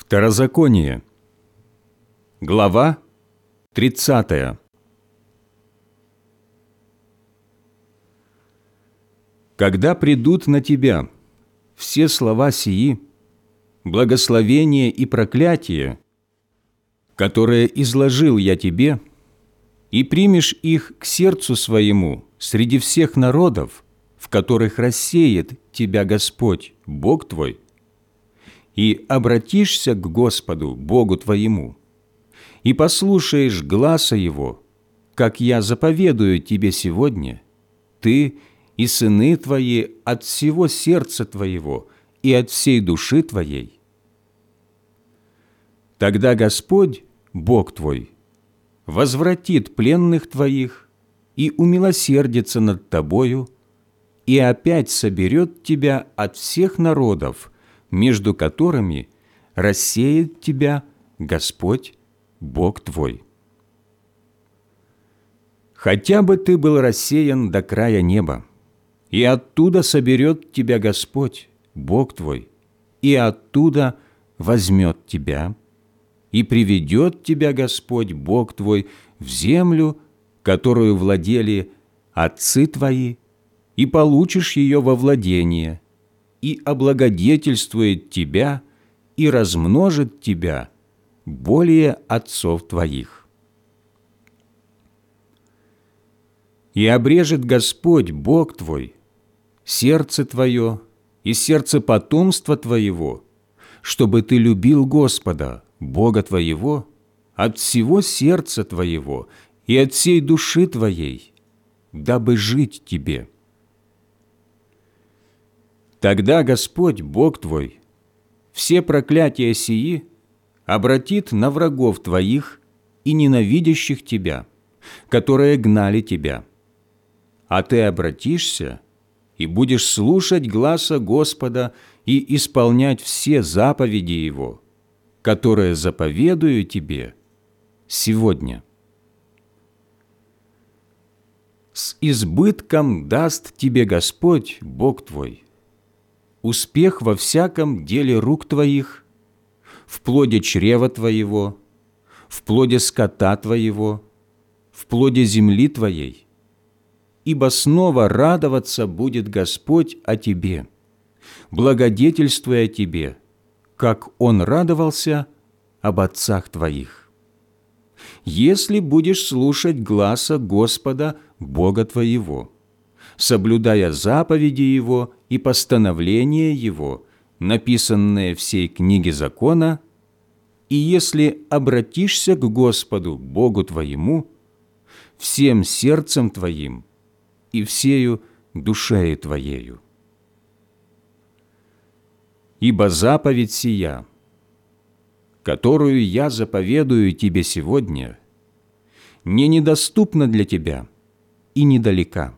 Второзаконие, глава 30. Когда придут на тебя все слова сии, благословение и проклятие, которые изложил я тебе, и примешь их к сердцу своему среди всех народов, в которых рассеет тебя Господь, Бог твой, и обратишься к Господу, Богу твоему, и послушаешь гласа Его, как я заповедую тебе сегодня, ты и сыны твои от всего сердца твоего и от всей души твоей, тогда Господь, Бог твой, возвратит пленных твоих и умилосердится над тобою, и опять соберет тебя от всех народов, между которыми рассеет тебя Господь, Бог твой. Хотя бы ты был рассеян до края неба, и оттуда соберет тебя Господь, Бог твой, и оттуда возьмет тебя, и приведет тебя Господь, Бог твой, в землю, которую владели отцы твои, и получишь ее во владение, и облагодетельствует тебя, и размножит тебя более отцов твоих. И обрежет Господь, Бог твой, сердце твое и сердце потомства твоего, чтобы ты любил Господа, Бога твоего, от всего сердца твоего и от всей души твоей, дабы жить тебе. Тогда Господь, Бог твой, все проклятия сии обратит на врагов твоих и ненавидящих тебя, которые гнали тебя. А ты обратишься и будешь слушать гласа Господа и исполнять все заповеди Его, которые заповедую тебе сегодня. С избытком даст тебе Господь, Бог твой, успех во всяком деле рук твоих, в плоде чрева твоего, в плоде скота твоего, в плоде земли твоей, ибо снова радоваться будет Господь о тебе, благодетельствуя тебе, как Он радовался об отцах твоих. Если будешь слушать гласа Господа, Бога твоего, соблюдая заповеди Его и постановления Его, написанные в сей книге закона, и если обратишься к Господу, Богу твоему, всем сердцем твоим и всею душею твоею. Ибо заповедь сия, которую я заповедую тебе сегодня, не недоступна для тебя и недалека.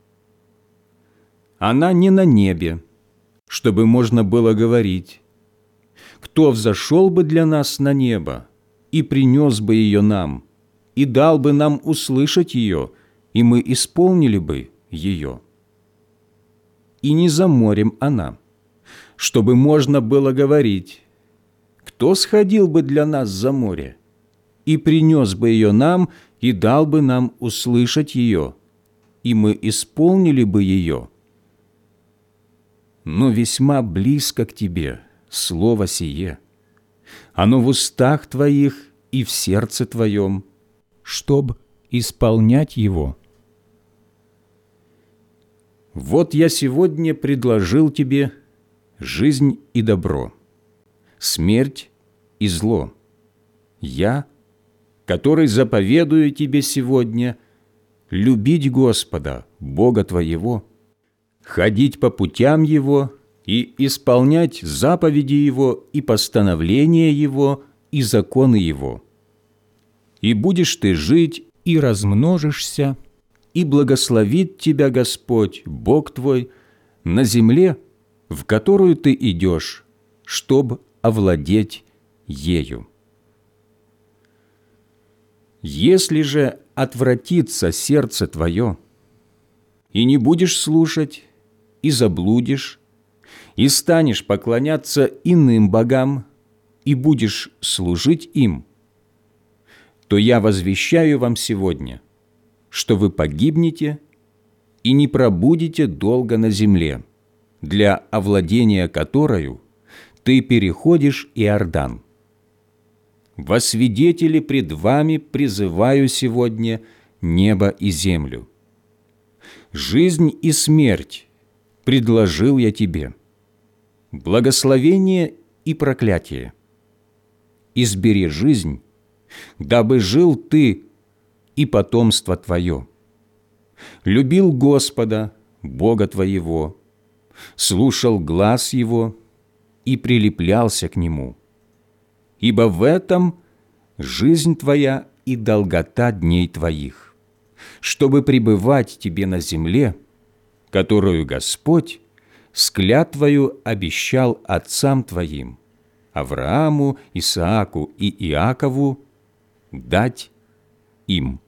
Она не на небе, чтобы можно было говорить: «Кто взошел бы для нас на небо и принес бы ее нам, и дал бы нам услышать ее, и мы исполнили бы ее». И не за морем она, чтобы можно было говорить: «Кто сходил бы для нас за море и принес бы ее нам, и дал бы нам услышать ее, и мы исполнили бы ее». Но весьма близко к тебе слово сие, оно в устах твоих и в сердце твоем, чтоб исполнять его. Вот я сегодня предложил тебе жизнь и добро, смерть и зло. Я, который заповедую тебе сегодня любить Господа, Бога твоего, ходить по путям Его и исполнять заповеди Его и постановления Его и законы Его. И будешь ты жить и размножишься, и благословит тебя Господь, Бог твой, на земле, в которую ты идешь, чтоб овладеть ею. Если же отвратится сердце твое, и не будешь слушать, и заблудишь, и станешь поклоняться иным богам, и будешь служить им, то я возвещаю вам сегодня, что вы погибнете и не пробудете долго на земле, для овладения которою ты переходишь Иордан. Во свидетели пред вами призываю сегодня небо и землю. Жизнь и смерть предложил я тебе, благословение и проклятие. Избери жизнь, дабы жил ты и потомство твое. Любил Господа, Бога твоего, слушал глас Его и прилеплялся к Нему. Ибо в этом жизнь твоя и долгота дней твоих, чтобы пребывать тебе на земле, которую Господь с клятвою обещал отцам твоим, Аврааму, Исааку и Иакову, дать им».